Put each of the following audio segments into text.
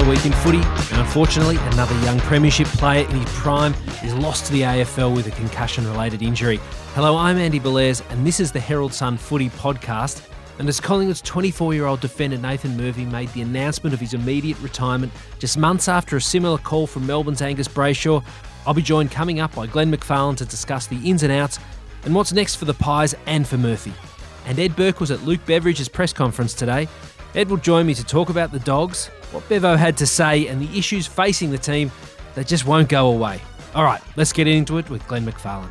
Another week in footy, and unfortunately, another young premiership player in his prime is lost to the AFL with a concussion-related injury. Hello, I'm Andy Belair's, and this is the Herald Sun Footy Podcast. And as Collingwood's 24-year-old defender Nathan Murphy made the announcement of his immediate retirement just months after a similar call from Melbourne's Angus Brayshaw, I'll be joined coming up by Glenn McFarlane to discuss the ins and outs and what's next for the Pies and for Murphy. And Ed Burke was at Luke Beveridge's press conference today. Ed will join me to talk about the Dogs, what Bevo had to say, and the issues facing the team that just won't go away. All right, let's get into it with Glenn McFarlane.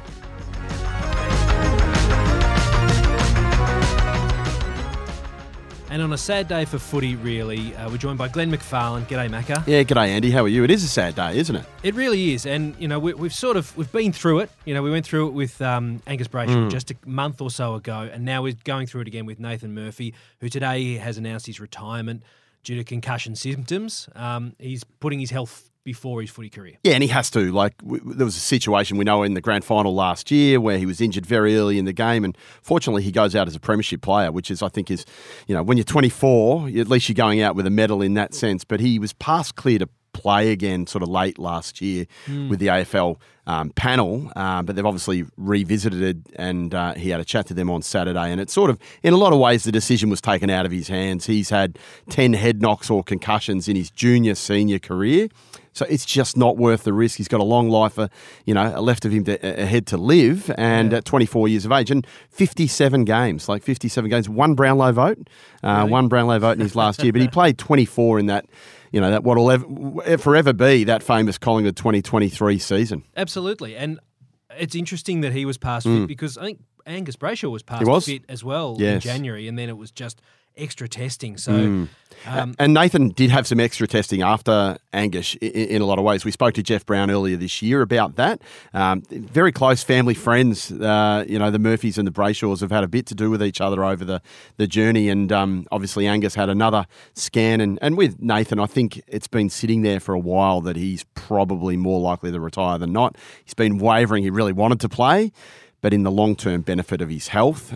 And on a sad day for footy, really, we're joined by Glenn McFarlane. G'day, Macca. Yeah, g'day, Andy. How are you? It is a sad day, isn't it? It really is, and you know we've been through it. You know, we went through it with Angus Brayshaw just a month or so ago, and now we're going through it again with Nathan Murphy, who today has announced his retirement due to concussion symptoms. He's putting his health before his footy career. Yeah, and he has to. There was a situation we know in the grand final last year where he was injured very early in the game, and fortunately he goes out as a premiership player, which is, I think, when you're 24, at least you're going out with a medal in that sense. But he was past clear to play again sort of late last year with the AFL panel, but they've obviously revisited it, and he had a chat to them on Saturday, and it's sort of, in a lot of ways, the decision was taken out of his hands. He's had 10 head knocks or concussions in his senior career, so it's just not worth the risk. He's got a long life, left of him ahead to live, and at 24 years of age, and 57 games, one Brownlow vote, one Brownlow vote in his last year, but he played 24 in that, that what will forever be that famous Collingwood 2023 season. Absolutely. And it's interesting that he was past fit because I think Angus Brayshaw was past fit as well in January, and then it was just extra testing. So, and Nathan did have some extra testing after Angus in a lot of ways. We spoke to Jeff Brown earlier this year about that. Very close family friends. The Murphys and the Brayshaws have had a bit to do with each other over the journey, and obviously Angus had another scan. And with Nathan, I think it's been sitting there for a while that he's probably more likely to retire than not. He's been wavering. He really wanted to play, but in the long-term benefit of his health,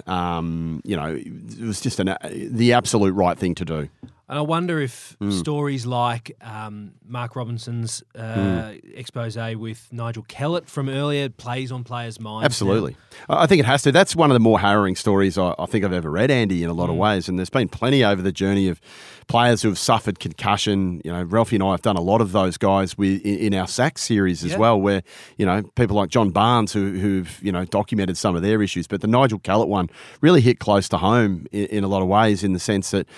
it was just the absolute right thing to do. And I wonder if stories like Mark Robinson's expose with Nigel Kellett from earlier plays on players' minds. Absolutely. I think it has to. That's one of the more harrowing stories I think I've ever read, Andy, in a lot of ways. And there's been plenty over the journey of players who have suffered concussion. Ralphie and I have done a lot of those guys in our SACS series as well, where, people like John Barnes who've documented some of their issues. But the Nigel Kellett one really hit close to home in a lot of ways, in the sense that,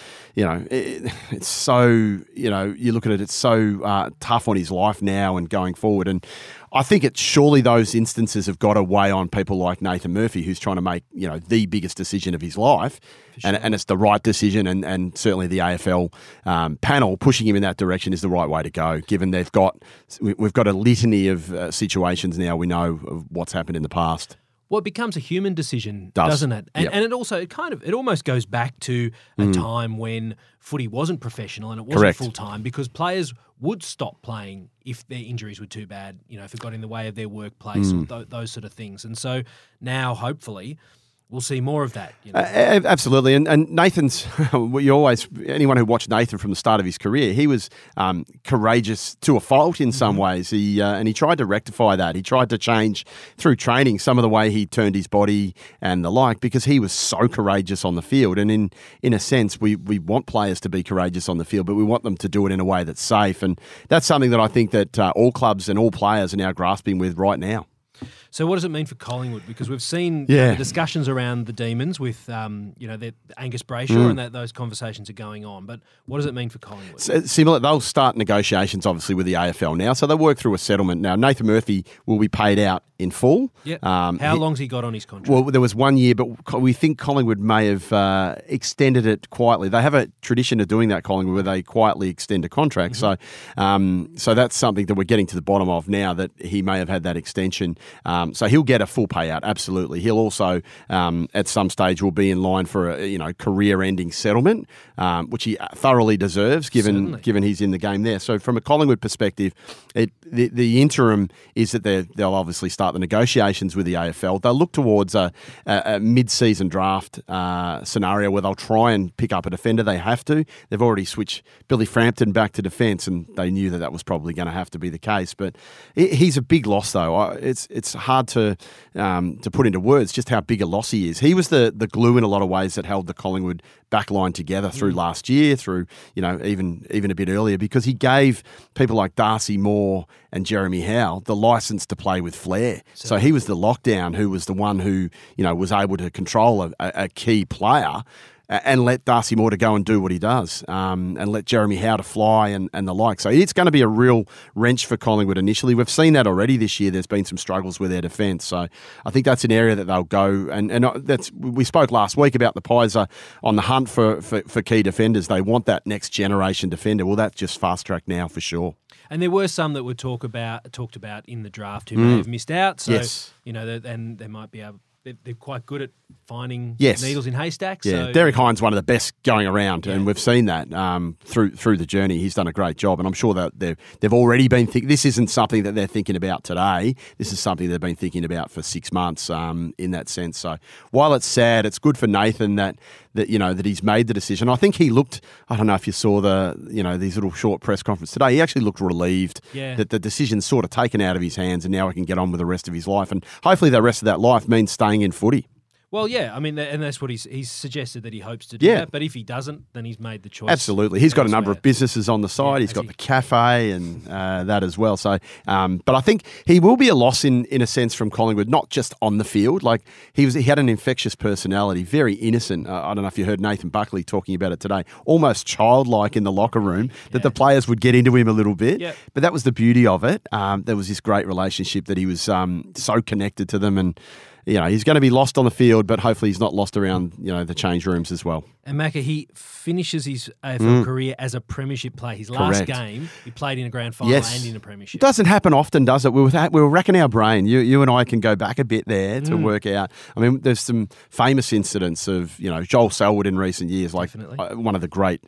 it's so, you look at it, it's so tough on his life now and going forward. And I think it's surely those instances have got to weigh on people like Nathan Murphy, who's trying to make, the biggest decision of his life. Sure. And it's the right decision, and certainly the AFL panel pushing him in that direction is the right way to go, given we've got a litany of situations now we know of what's happened in the past. Well, it becomes a human decision, doesn't it? And, and it also, it almost goes back to a time when footy wasn't professional and it wasn't full-time, because players would stop playing if their injuries were too bad, if it got in the way of their workplace, or those sort of things. And so now, hopefully, we'll see more of that. Absolutely. And Nathan's, anyone who watched Nathan from the start of his career, he was courageous to a fault in some ways. And he tried to rectify that. He tried to change through training some of the way he turned his body and the like, because he was so courageous on the field. And in a sense, we want players to be courageous on the field, but we want them to do it in a way that's safe. And that's something that I think that all clubs and all players are now grasping with right now. So what does it mean for Collingwood? Because we've seen the discussions around the Demons with, Angus Brayshaw, and those conversations are going on. But what does it mean for Collingwood? Similar, they'll start negotiations, obviously, with the AFL now. So they'll work through a settlement. Now, Nathan Murphy will be paid out in full. Yep. How long's he got on his contract? Well, there was 1 year, but we think Collingwood may have extended it quietly. They have a tradition of doing that, Collingwood, where they quietly extend a contract. So that's something that we're getting to the bottom of now, that he may have had that extension. So he'll get a full payout, absolutely. He'll also, at some stage, will be in line for a career-ending settlement, which he thoroughly deserves, given he's in the game there. So from a Collingwood perspective, the interim is that they'll obviously start the negotiations with the AFL. They'll look towards a mid-season draft scenario where they'll try and pick up a defender. They have to. They've already switched Billy Frampton back to defence, and they knew that was probably going to have to be the case. But he's a big loss, though. It's hard to put into words just how big a loss he is. He was the glue in a lot of ways that held the Collingwood backline together through last year, through even a bit earlier, because he gave people like Darcy Moore and Jeremy Howe the licence to play with flair. So he was the lockdown who was the one who was able to control a key player and let Darcy Moore to go and do what he does, and let Jeremy Howe to fly and the like. So it's going to be a real wrench for Collingwood initially. We've seen that already this year. There's been some struggles with their defence. So I think that's an area that they'll go. And we spoke last week about the Pies are on the hunt for key defenders. They want that next generation defender. Well, that's just fast-tracked now for sure. And there were some that were talked about in the draft who may have missed out. So, yes. And they might be able... They're quite good at finding yes. needles in haystacks. Yeah, so, Derek Hines, one of the best going around, and we've seen that through the journey. He's done a great job, and I'm sure that they've already been thinking. This isn't something that they're thinking about today. This is something they've been thinking about for 6 months. In that sense, so while it's sad, it's good for Nathan that he's made the decision. I think he looked. I don't know if you saw these little short press conference today. He actually looked relieved that the decision's sort of taken out of his hands, and now he can get on with the rest of his life. And hopefully, the rest of that life means staying in footy. Well, yeah, I mean, and that's what he's suggested that he hopes to do that. But if he doesn't, then he's made the choice. Absolutely. He's got a number of businesses on the side. He's got the cafe and that as well. So, but I think he will be a loss in a sense from Collingwood, not just on the field. Like he had an infectious personality, very innocent. I don't know if you heard Nathan Buckley talking about it today, almost childlike in the locker room, that the players would get into him a little bit. Yep. But that was the beauty of it. There was this great relationship that he was so connected to them, and he's going to be lost on the field, but hopefully he's not lost around, the change rooms as well. And Macca, he finishes his AFL career as a premiership player. His last game, he played in a grand final and in a premiership. It doesn't happen often, does it? We were racking our brain. You and I can go back a bit there to work out. I mean, there's some famous incidents of, Joel Selwood in recent years, like one of the great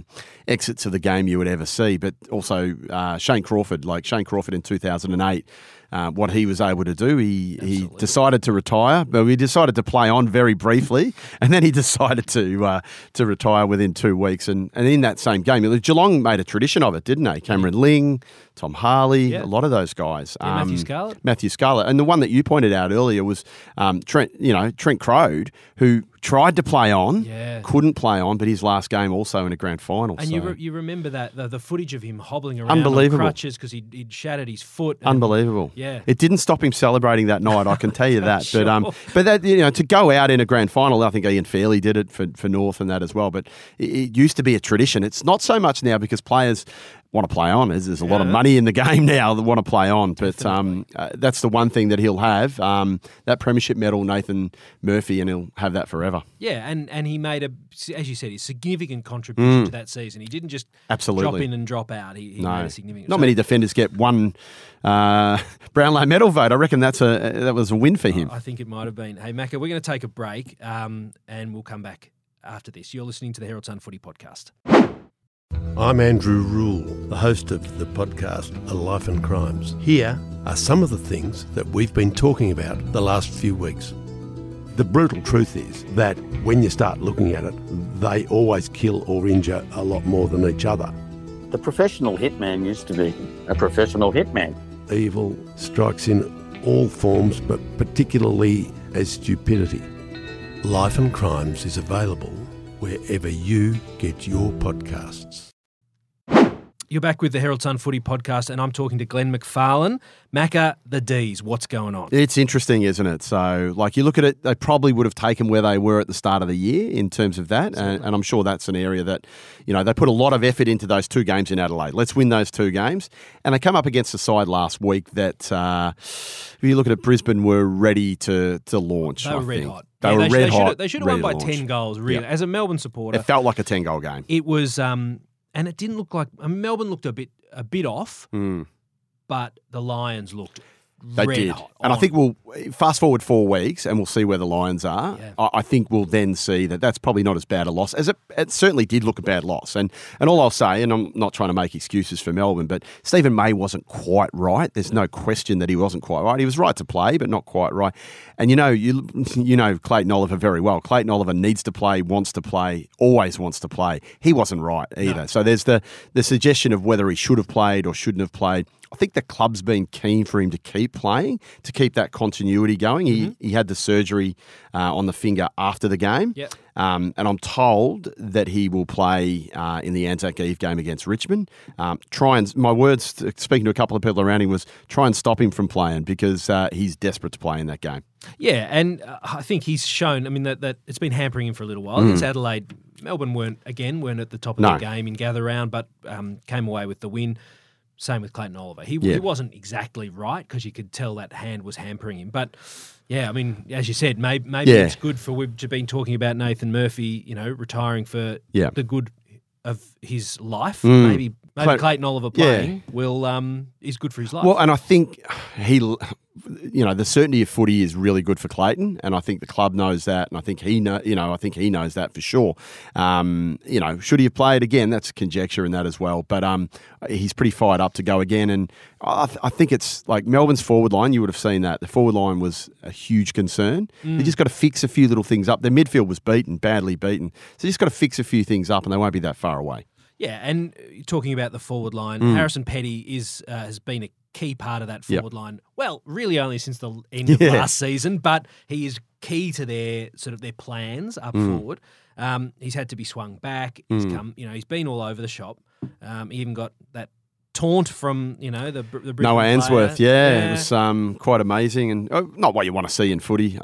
exits of the game you would ever see, but also Shane Crawford in 2008. What he was able to do, he decided to retire, but we decided to play on very briefly, and then he decided to retire within 2 weeks. And in that same game, Geelong made a tradition of it, didn't they? Cameron Ling, Tom Harley, a lot of those guys. Matthew Scarlett. And the one that you pointed out earlier was Trent Crode, who tried to play on, couldn't play on, but his last game also in a grand final. And you remember that, the footage of him hobbling around on crutches because he'd shattered his foot. Unbelievable. Yeah. It didn't stop him celebrating that night, I can tell you that. Sure. But that, to go out in a grand final, I think Ian Fairley did it for North and that as well. But it used to be a tradition. It's not so much now because players want to play on. There's a lot of money in the game now that want to play on. But that's the one thing that he'll have, that premiership medal, Nathan Murphy, and he'll have that forever. Yeah, and he made, as you said, a significant contribution to that season. He didn't just drop in and drop out. He made a significant... Not many defenders get one Brownlow medal vote. I reckon that was a win for him. I think it might have been. Hey, Macca, we're going to take a break and we'll come back after this. You're listening to the Herald Sun Footy Podcast. I'm Andrew Rule, the host of the podcast A Life and Crimes. Here are some of the things that we've been talking about the last few weeks. The brutal truth is that when you start looking at it, they always kill or injure a lot more than each other. The professional hitman used to be a professional hitman. Evil strikes in all forms, but particularly as stupidity. Life and Crimes is available wherever you get your podcasts. You're back with the Herald Sun Footy Podcast, and I'm talking to Glenn McFarlane. Macca, the D's, what's going on? It's interesting, isn't it? So, you look at it, they probably would have taken where they were at the start of the year in terms of that, and I'm sure that's an area that, they put a lot of effort into those 2 games in Adelaide. Let's win those 2 games. And they come up against a side last week that, if you look at it, Brisbane were ready to launch. They were red hot. They were red hot. They should have won by 10 goals, really. Yep. As a Melbourne supporter. It felt like a 10-goal game. It was... and it didn't look like Melbourne looked a bit off, but the Lions looked They red did. hot. And I think we'll fast forward 4 weeks and we'll see where the Lions are. Yeah. I think we'll then see that that's probably not as bad a loss as it certainly did look a bad loss. And all I'll say, and I'm not trying to make excuses for Melbourne, but Stephen May wasn't quite right. There's no question that he wasn't quite right. He was right to play, but not quite right. And you know Clayton Oliver very well. Clayton Oliver needs to play, wants to play, always wants to play. He wasn't right either. No. So there's the suggestion of whether he should have played or shouldn't have played. I think the club's been keen for him to keep playing, to keep that continuity going. He had the surgery on the finger after the game. Yep. And I'm told that he will play in the Anzac Eve game against Richmond. My words, speaking to a couple of people around him, was try and stop him from playing because he's desperate to play in that game. Yeah, and I think he's shown, that it's been hampering him for a little while. Against Adelaide, Melbourne weren't at the top of the game in gather round, but came away with the win. Same with Clayton Oliver. He wasn't exactly right because you could tell that hand was hampering him. But, yeah, as you said, maybe it's good for, we've been talking about Nathan Murphy, retiring for the good of his life. Maybe Clayton Oliver playing is good for his life. Well, and I think the certainty of footy is really good for Clayton, and I think the club knows that, and I think he knows that for sure. Should he have played again? That's conjecture in that as well. But he's pretty fired up to go again, and I think it's like Melbourne's forward line. You would have seen that the forward line was a huge concern. They just got to fix a few little things up. Their midfield was badly beaten, so they just got to fix a few things up, and they won't be that far away. Yeah, and talking about the forward line, Harrison Petty has been a key part of that forward line. Well, really only since the end of last season, but he is key to their plans up forward. He's had to be swung back. He's come, he's been all over the shop. He even got that taunt from the Brisbane Noah Answorth. player. It was quite amazing and not what you want to see in footy.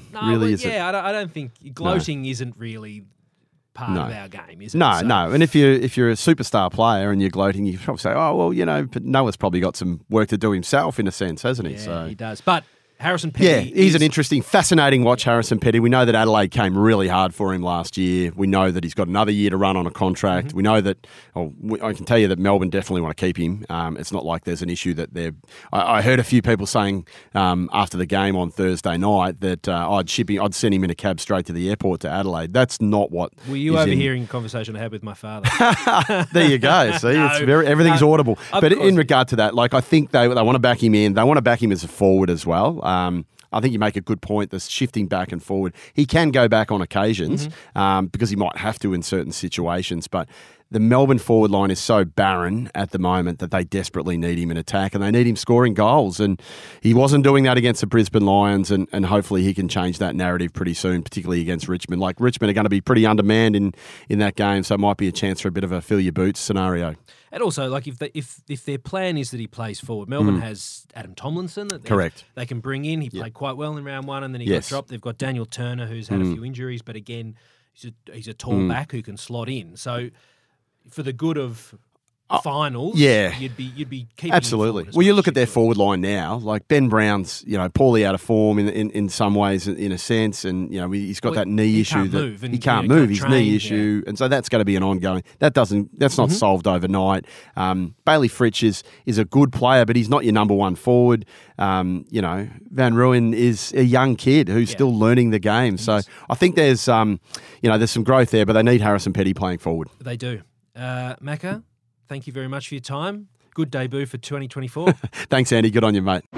Is it? I don't think gloating isn't really part of our game, is it? No. And if you're a superstar player and you're gloating, you probably say, oh, well, but Noah's probably got some work to do himself in a sense, hasn't he? Yeah, So he does. But Harrison Petty he's an interesting, fascinating watch, Harrison Petty. We know that Adelaide came really hard for him last year. We know that he's got another year to run on a contract. We know that, I can tell you that Melbourne definitely want to keep him. It's not like there's an issue that they're... I heard a few people saying after the game on Thursday night that I'd send him in a cab straight to the airport to Adelaide. That's not what... Were you overhearing a conversation I had with my father? There you go. See, everything's audible. But in regard to that, I think they want to back him in. They want to back him as a forward as well. I think you make a good point, the shifting back and forward. He can go back on occasions because he might have to in certain situations, but the Melbourne forward line is so barren at the moment that they desperately need him in attack and they need him scoring goals. And he wasn't doing that against the Brisbane Lions, and hopefully he can change that narrative pretty soon, particularly against Richmond. Richmond are going to be pretty undermanned in that game, so it might be a chance for a bit of a fill your boots scenario. And also, if their plan is that he plays forward, Melbourne has Adam Tomlinson that correct they can bring in. He played quite well in round one, and then he got dropped. They've got Daniel Turner, who's had a few injuries, but again, he's a tall back who can slot in. So, for the good of finals, you'd be keeping absolutely. Well, you look at their forward line now. Ben Brown's poorly out of form in some ways, in a sense, and he's got that knee issue that he can't move his knee issue, and so that's going to be an ongoing. That's not solved overnight. Bailey Fritsch is a good player, but he's not your number one forward. Van Rooyen is a young kid who's still learning the game. So I think there's some growth there, but they need Harrison Petty playing forward. They do. Macca, thank you very much for your time. Good debut for 2024. Thanks, Andy. Good on you, mate.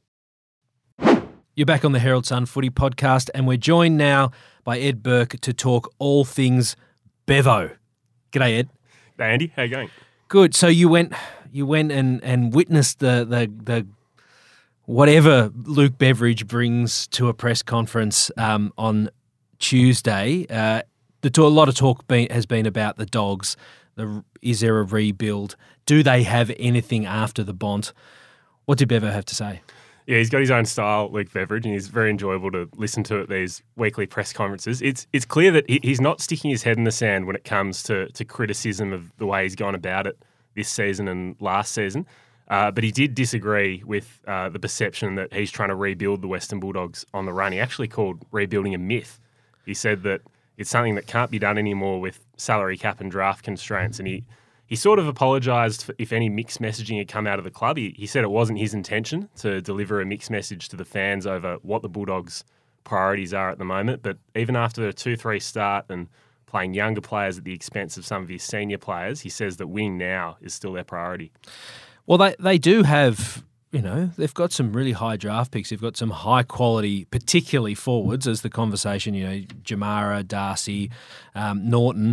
You're back on the Herald Sun Footy Podcast, and we're joined now by Ed Burke to talk all things Bevo. G'day, Ed. Hey, Andy. How you going? Good. So you went and witnessed the whatever Luke Beveridge brings to a press conference on Tuesday. A lot of talk has been about the Dogs. Is there a rebuild? Do they have anything after the Bont? What did Bevo have to say? Yeah, he's got his own style, Luke Beveridge, and he's very enjoyable to listen to at these weekly press conferences. It's clear that he's not sticking his head in the sand when it comes to criticism of the way he's gone about it this season and last season. But he did disagree with the perception that he's trying to rebuild the Western Bulldogs on the run. He actually called rebuilding a myth. He said that it's something that can't be done anymore with salary cap and draft constraints, and he he sort of apologised if any mixed messaging had come out of the club. He said it wasn't his intention to deliver a mixed message to the fans over what the Bulldogs' priorities are at the moment. But even after a 2-3 start and playing younger players at the expense of some of his senior players, he says that winning now is still their priority. Well, they do have, they've got some really high draft picks. They've got some high quality, particularly forwards, as the conversation, Jamara, Darcy, Norton.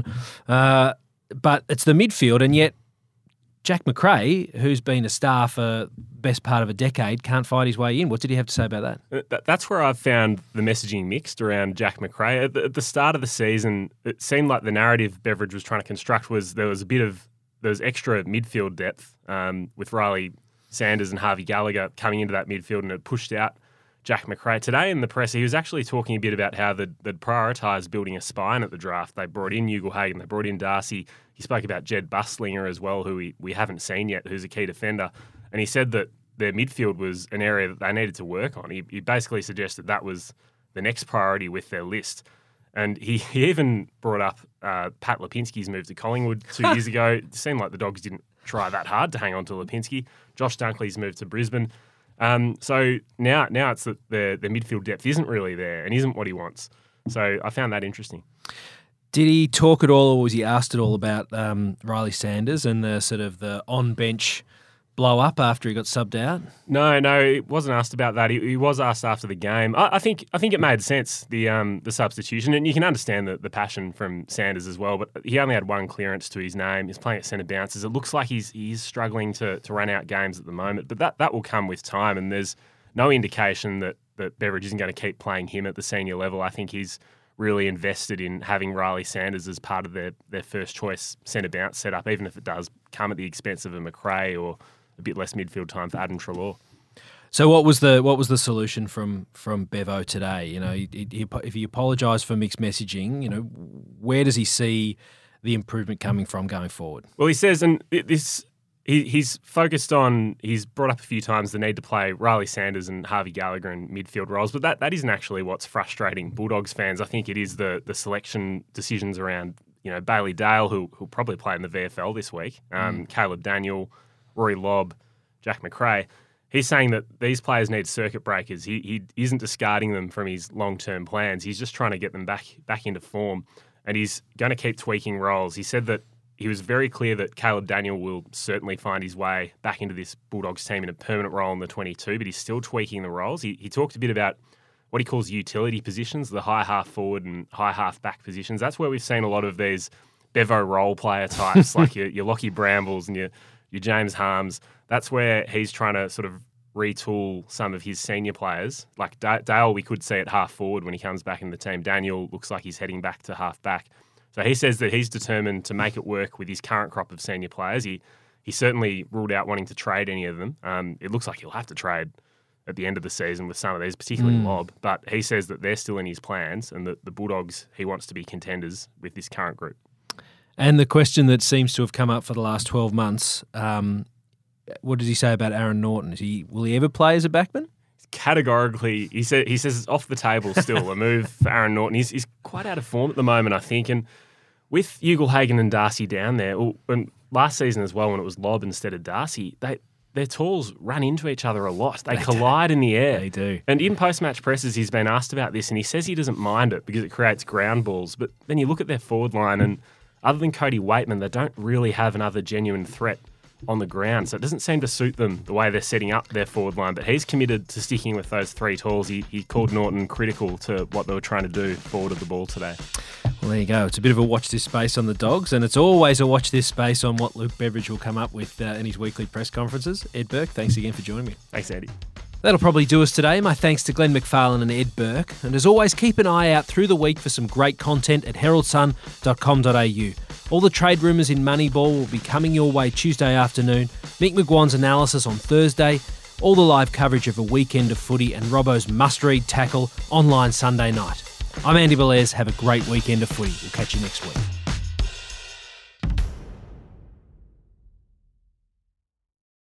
But it's the midfield, and yet Jack Macrae, who's been a star for best part of a decade, can't fight his way in. What did he have to say about that? That's where I've found the messaging mixed around Jack Macrae. At the start of the season, it seemed like the narrative Beveridge was trying to construct was there was extra midfield depth with Riley Sanders and Harvey Gallagher coming into that midfield, and it pushed out Jack Macrae. Today in the press, he was actually talking a bit about how they'd prioritised building a spine at the draft. They brought in Ugle-Hagan, they brought in Darcy. He spoke about Jed Bustlinger as well, who we haven't seen yet, who's a key defender. And he said that their midfield was an area that they needed to work on. He basically suggested that was the next priority with their list. And he even brought up Pat Lipinski's move to Collingwood 2 years ago. It seemed like the Dogs didn't try that hard to hang on to Lipinski. Josh Dunkley's move to Brisbane. So now it's that the midfield depth isn't really there and isn't what he wants. So I found that interesting. Did he talk at all, or was he asked at all about Riley Sanders and the sort of the on-bench blow up after he got subbed out? No, he wasn't asked about that. He was asked after the game. I think it made sense, the substitution, and you can understand the passion from Sanders as well. But he only had one clearance to his name. He's playing at centre bounces. It looks like he's struggling to run out games at the moment, but that will come with time. And there's no indication that Beveridge isn't going to keep playing him at the senior level. I think he's really invested in having Riley Sanders as part of their first choice centre bounce setup, even if it does come at the expense of a Macrae or a bit less midfield time for Adam Treloar. So what was the solution from Bevo today? If he apologised for mixed messaging, where does he see the improvement coming from going forward? Well, he says, and he's focused on, he's brought up a few times the need to play Riley Sanders and Harvey Gallagher in midfield roles, but that isn't actually what's frustrating Bulldogs fans. I think it is the selection decisions around, Bailey Dale, who'll probably play in the VFL this week, Caleb Daniel, Rory Lobb, Jack Macrae. He's saying that these players need circuit breakers. He isn't discarding them from his long-term plans. He's just trying to get them back into form, and he's going to keep tweaking roles. He said that he was very clear that Caleb Daniel will certainly find his way back into this Bulldogs team in a permanent role in the 22, but he's still tweaking the roles. He talked a bit about what he calls utility positions, the high half forward and high half back positions. That's where we've seen a lot of these Bevo role player types, like your Lockie Brambles and your James Harms. That's where he's trying to sort of retool some of his senior players. Like Dale, we could see at half forward when he comes back in the team. Daniel looks like he's heading back to half back. So he says that he's determined to make it work with his current crop of senior players. He certainly ruled out wanting to trade any of them. It looks like he'll have to trade at the end of the season with some of these, particularly Lobb. But he says that they're still in his plans and that the Bulldogs, he wants to be contenders with this current group. And the question that seems to have come up for the last 12 months, what does he say about Aaron Norton? Will he ever play as a backman? Categorically, he says it's off the table still, a move for Aaron Norton. He's quite out of form at the moment, I think. And with Ugle-Hagan and Darcy down there, and last season as well when it was Lobb instead of Darcy, their tools run into each other a lot. They collide in the air. They do. And in post-match presses, he's been asked about this, and he says he doesn't mind it because it creates ground balls. But then you look at their forward line, and other than Cody Waitman, they don't really have another genuine threat on the ground. So it doesn't seem to suit them the way they're setting up their forward line. But he's committed to sticking with those three tools. He called Norton critical to what they were trying to do forward of the ball today. Well, there you go. It's a bit of a watch this space on the Dogs, and it's always a watch this space on what Luke Beveridge will come up with in his weekly press conferences. Ed Burke, thanks again for joining me. Thanks, Andy. That'll probably do us today. My thanks to Glenn McFarlane and Ed Burke. And as always, keep an eye out through the week for some great content at heraldsun.com.au. All the trade rumours in Moneyball will be coming your way Tuesday afternoon. Mick McGuan's analysis on Thursday. All the live coverage of a weekend of footy and Robbo's must-read tackle online Sunday night. I'm Andy Belair. Have a great weekend of footy. We'll catch you next week.